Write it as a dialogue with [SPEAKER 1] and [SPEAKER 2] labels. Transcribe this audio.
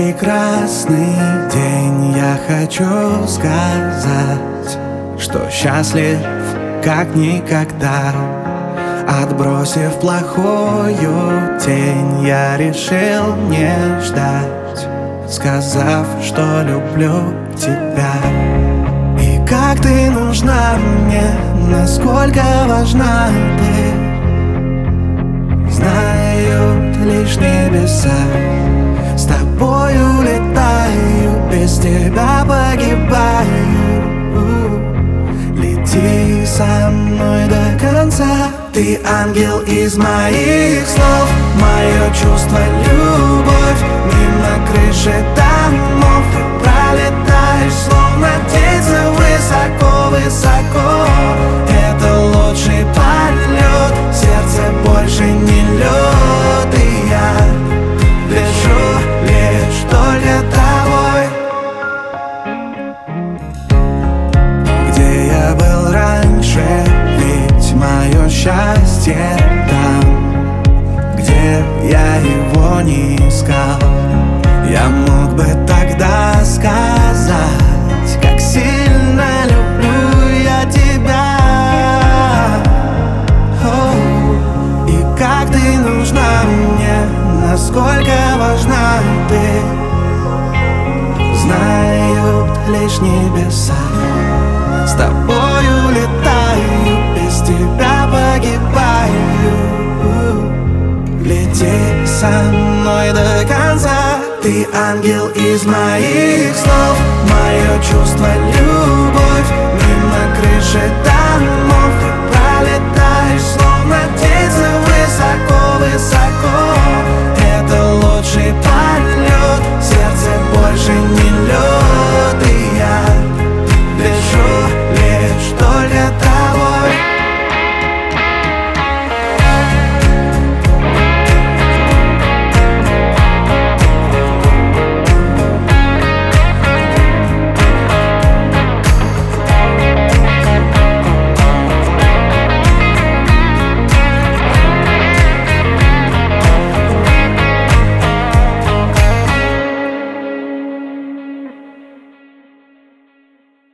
[SPEAKER 1] прекрасный день. Я хочу сказать, что счастлив как никогда. Отбросив плохую тень, я решил не ждать, сказав, что люблю тебя. И как ты нужна мне, насколько важна ты, знают лишь небеса. С тобою летаю, без тебя погибаю. Лети со мной до конца. Ты ангел из моих снов, мое чувство, любовь. Мимо крыши домов ты пролетаешь, словно птица, высоко-высоко. Это лучший полет, сердце больше не лед. И я дышу лишь только тобой. Где я был раньше, ведь мое счастье там, где я его не искал. Я мог бы тогда сказать, как сильно люблю я тебя. И как ты нужна мне, насколько важна ты, знают лишь небеса. С тобою летаю, без тебя погибаю. Лети со мной до конца. Ты ангел из моих снов, мое